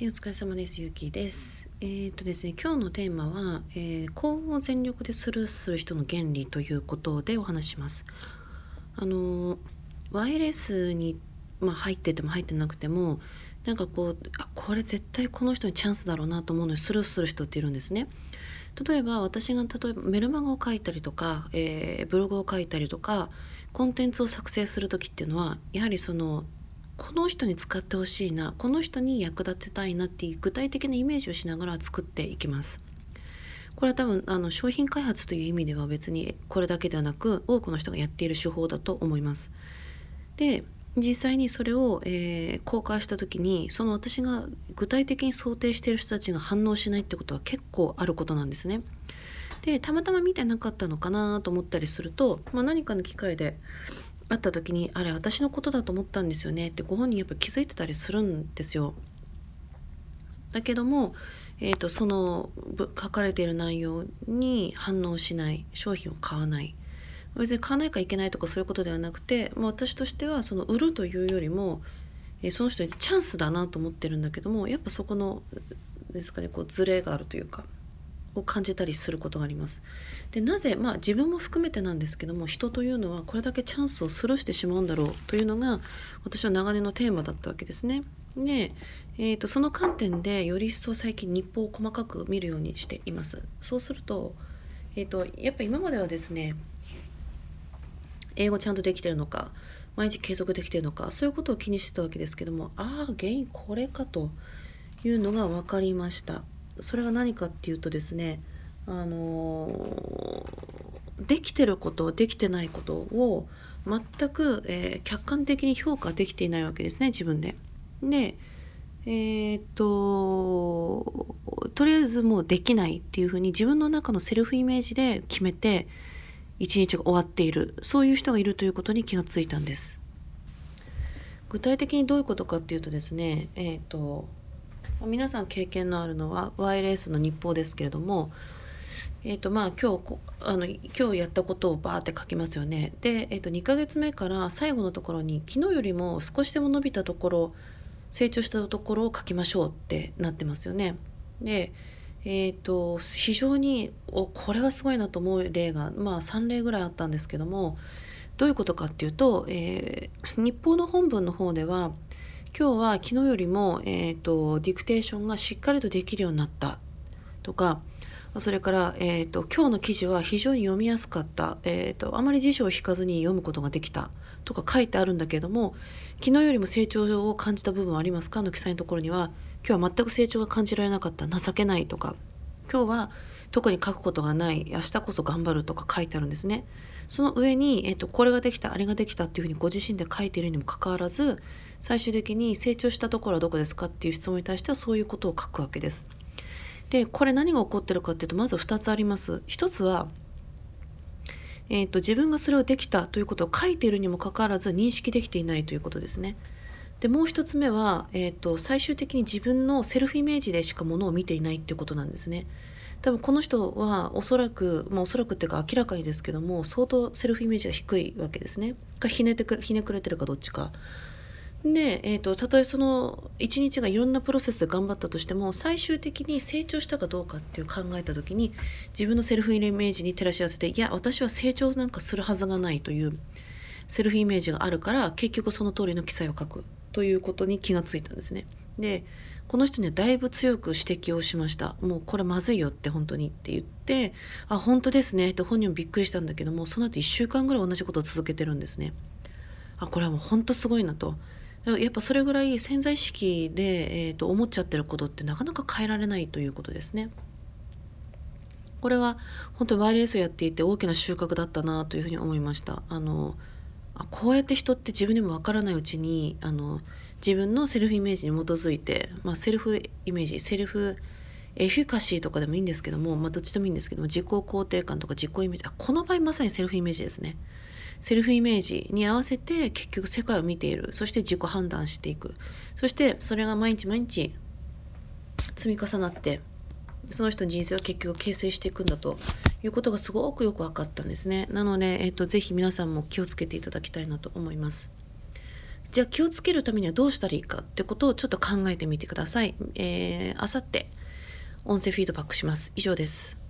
はい、お疲れ様です。ゆきです。ですね、今日のテーマは、高温を全力でスルーする人の原理ということでお話しします。あの、YLS に、入ってても入ってなくても、これ絶対この人にチャンスだろうなと思うのにスルーする人っているんですね。私がメルマガを書いたりとか、ブログを書いたりとか、コンテンツを作成する時っていうのは、やはりこの人に使ってほしいな、この人に役立てたいなっていう具体的なイメージをしながら作っていきます。これは多分商品開発という意味では別にこれだけではなく多くの人がやっている手法だと思います。で、実際にそれを、公開した時にその私が具体的に想定している人たちが反応しないってことは結構あることなんですね。で、たまたま見てなかったのかなと思ったりすると、何かの機会で会った時にあれ私のことだと思ったんですよねってご本人やっぱ気づいてたりするんですよ。だけども、書かれている内容に反応しない、商品を買わない、別に買わないからいけないとかそういうことではなくて、私としてはその売るというよりも、その人にチャンスだなと思ってるんだけども、やっぱそこのですかね、ズレがあるというかを感じたりすることがあります。で、なぜ、自分も含めてなんですけども、人というのはこれだけチャンスをスルーしてしまうんだろうというのが私の長年のテーマだったわけですね。で、その観点でより一層最近日報を細かく見るようにしています。そうすると、やっぱ今まではですね、英語ちゃんとできてるのか、毎日継続できてるのか、そういうことを気にしてたわけですけども、原因これかというのが分かりました。それが何かっていうとですね、できてること、できてないことを全く、客観的に評価できていないわけですね、自分で。で、とりあえずもうできないっていうふうに自分の中のセルフイメージで決めて一日が終わっている、そういう人がいるということに気がついたんです。具体的にどういうことかっていうとですね、皆さん経験のあるのは YLS の日報ですけれども、今日やったことをバーって書きますよね。で、2ヶ月目から最後のところに昨日よりも少しでも伸びたところ、成長したところを書きましょうってなってますよね。で、非常にこれはすごいなと思う例が、3例ぐらいあったんですけども、どういうことかっていうと、日報の本文の方では、今日は昨日よりも、ディクテーションがしっかりとできるようになったとか、それから、今日の記事は非常に読みやすかった、あまり辞書を引かずに読むことができたとか書いてあるんだけれども、昨日よりも成長を感じた部分はありますかの記載のところには、今日は全く成長が感じられなかった、情けないとか、今日は特に書くことがない、明日こそ頑張るとか書いてあるんですね。その上に、これができた、あれができたっていうふうにご自身で書いているにもかかわらず、最終的に成長したところはどこですかっていう質問に対してはそういうことを書くわけです。で、これ何が起こってるかっていうと、まず2つあります。1つは、自分がそれをできたということを書いているにもかかわらず認識できていないということですね。で、もう1つ目は、最終的に自分のセルフイメージでしかものを見ていないっていうことなんですね。多分この人はおそらく、おそらくっていうか明らかにですけども、相当セルフイメージが低いわけですね。ひねくれてるかどっちか。で、たとえその一日がいろんなプロセスで頑張ったとしても、最終的に成長したかどうかっていう考えた時に、自分のセルフイメージに照らし合わせて、いや、私は成長なんかするはずがないというセルフイメージがあるから、結局その通りの記載を書くということに気がついたんですね。で、この人にはだいぶ強く指摘をしました。もうこれまずいよって本当にって言って、本当ですねって本人もびっくりしたんだけども、その後1週間ぐらい同じことを続けてるんですね。これはもう本当すごいなと。やっぱそれぐらい潜在意識で、思っちゃってることってなかなか変えられないということですね。これは本当に YLS をやっていて大きな収穫だったなというふうに思いました。こうやって人って自分でもわからないうちに自分のセルフイメージに基づいて、セルフイメージ、セルフエフィカシーとかでもいいんですけども、どっちでもいいんですけども、自己肯定感とか自己イメージ、この場合まさにセルフイメージですね。セルフイメージに合わせて結局世界を見ている。そして自己判断していく。そしてそれが毎日毎日積み重なって、その人の人生を結局形成していくんだということがすごくよく分かったんですね。なので、ぜひ皆さんも気をつけていただきたいなと思います。 じゃあ気をつけるためにはどうしたらいいかってことをちょっと考えてみてください。あさって音声フィードバックします。以上です。